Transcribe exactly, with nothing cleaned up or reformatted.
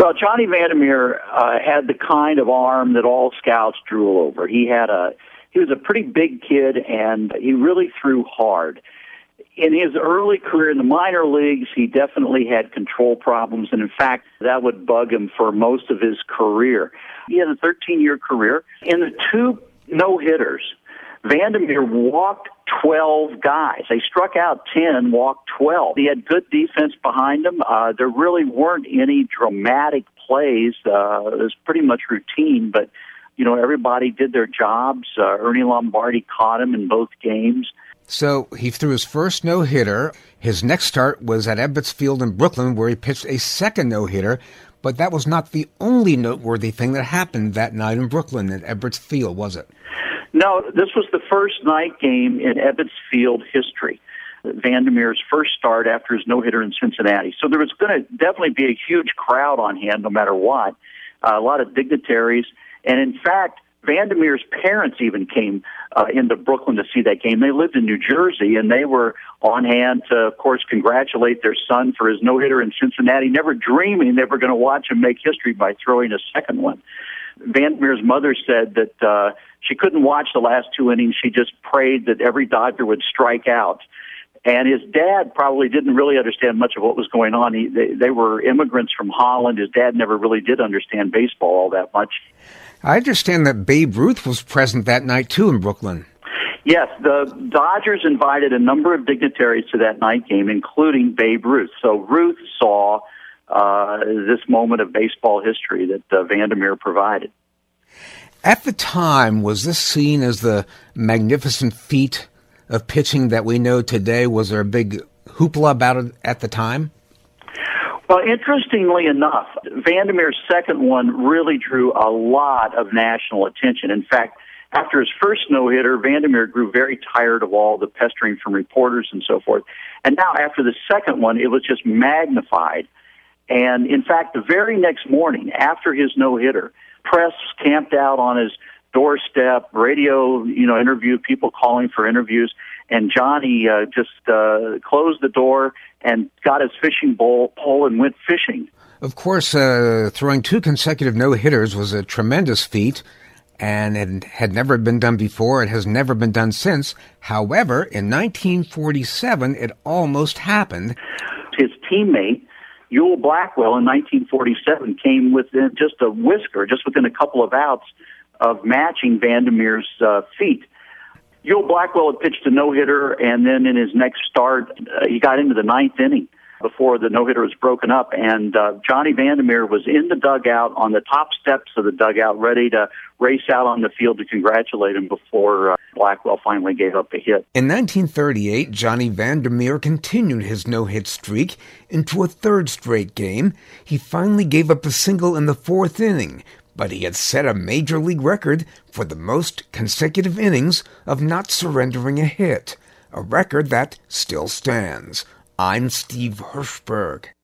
Well, Johnny Vandermeer uh, had the kind of arm that all scouts drool over. He had a he was a pretty big kid, and he really threw hard. In his early career in the minor leagues, he definitely had control problems, and in fact, that would bug him for most of his career. He had a thirteen-year career. In the two no-hitters, Vandermeer walked twelve guys. They struck out ten, walked twelve. He had good defense behind him. Uh, there really weren't any dramatic plays. Uh, it was pretty much routine, but, you know, everybody did their jobs. Uh, Ernie Lombardi caught him in both games. So he threw his first no-hitter. His next start was at Ebbets Field in Brooklyn, where he pitched a second no-hitter. But that was not the only noteworthy thing that happened that night in Brooklyn at Ebbets Field, was it? No, this was the first night game in Ebbets Field history. Vandermeer's first start after his no-hitter in Cincinnati. So there was going to definitely be a huge crowd on hand no matter what, uh, a lot of dignitaries. And in fact, Vandermeer's parents even came uh, into Brooklyn to see that game. They lived in New Jersey, and they were on hand to, of course, congratulate their son for his no-hitter in Cincinnati, never dreaming they were going to watch him make history by throwing a second one. Vandermeer's mother said that uh, she couldn't watch the last two innings. She just prayed that every Dodger would strike out. And his dad probably didn't really understand much of what was going on. He, they, they were immigrants from Holland. His dad never really did understand baseball all that much. I understand that Babe Ruth was present that night, too, in Brooklyn. Yes, the Dodgers invited a number of dignitaries to that night game, including Babe Ruth. So Ruth saw uh, this moment of baseball history that uh, Vandermeer provided. At the time, was this seen as the magnificent feat of pitching that we know today? Was there a big hoopla about it at the time? Well, interestingly enough, Vandermeer's second one really drew a lot of national attention. In fact, after his first no-hitter, Vandermeer grew very tired of all the pestering from reporters and so forth. And now after the second one, it was just magnified. And in fact, the very next morning after his no-hitter, press camped out on his doorstep, radio, you know, interviewed, people calling for interviews, and Johnny uh, just uh, closed the door and got his fishing bowl, pole and went fishing. Of course, uh, throwing two consecutive no-hitters was a tremendous feat, and it had never been done before. It has never been done since. However, in nineteen forty-seven, it almost happened. His teammate, Ewell Blackwell, in nineteen forty-seven, came within just a whisker, just within a couple of outs of matching Vandermeer's uh, feat. Ewell Blackwell had pitched a no-hitter, and then in his next start, uh, he got into the ninth inning before the no-hitter was broken up, and uh, Johnny Vandermeer was in the dugout, on the top steps of the dugout, ready to race out on the field to congratulate him before uh, Blackwell finally gave up a hit. In nineteen thirty-eight, Johnny Vandermeer continued his no-hit streak into a third straight game. He finally gave up a single in the fourth inning, but he had set a major league record for the most consecutive innings of not surrendering a hit, a record that still stands. I'm Steve Hirschberg.